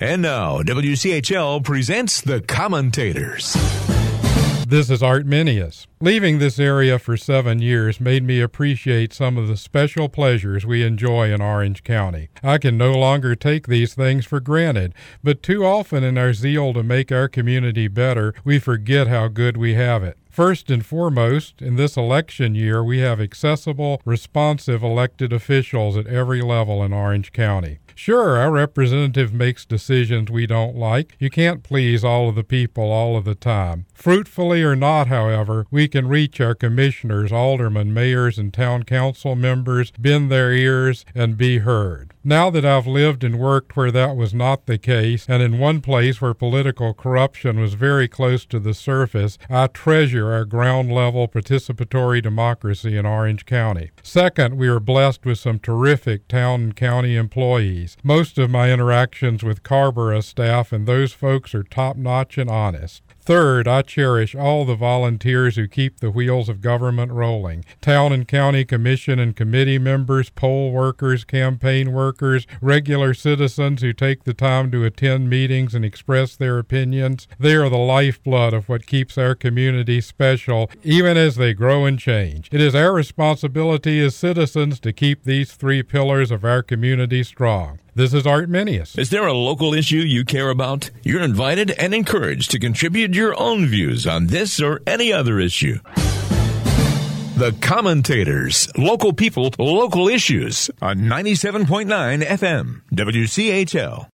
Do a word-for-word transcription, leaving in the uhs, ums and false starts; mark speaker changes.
Speaker 1: And now, W C H L presents The Commentators.
Speaker 2: This is Art Minius. Leaving this area for seven years made me appreciate some of the special pleasures we enjoy in Orange County. I can no longer take these things for granted, but too often in our zeal to make our community better, we forget how good we have it. First and foremost, in this election year, we have accessible, responsive elected officials at every level in Orange County. Sure, our representative makes decisions we don't like. You can't please all of the people all of the time. Fruitfully or not, however, we can reach our commissioners, aldermen, mayors, and town council members, bend their ears, and be heard. Now that I've lived and worked where that was not the case, and in one place where political corruption was very close to the surface, I treasure our ground-level participatory democracy in Orange County. Second, we are blessed with some terrific town and county employees. Most of my interactions with Carrboro staff and those folks are top-notch and honest. Third, I cherish all the volunteers who keep the wheels of government rolling. Town and county commission and committee members, poll workers, campaign workers, regular citizens who take the time to attend meetings and express their opinions. They are the lifeblood of what keeps our community special, even as they grow and change. It is our responsibility as citizens to keep these three pillars of our community strong. This is Art Minius.
Speaker 1: Is there a local issue you care about? You're invited and encouraged to contribute your own views on this or any other issue. The Commentators, local people, local issues on ninety-seven point nine F M, W C H L.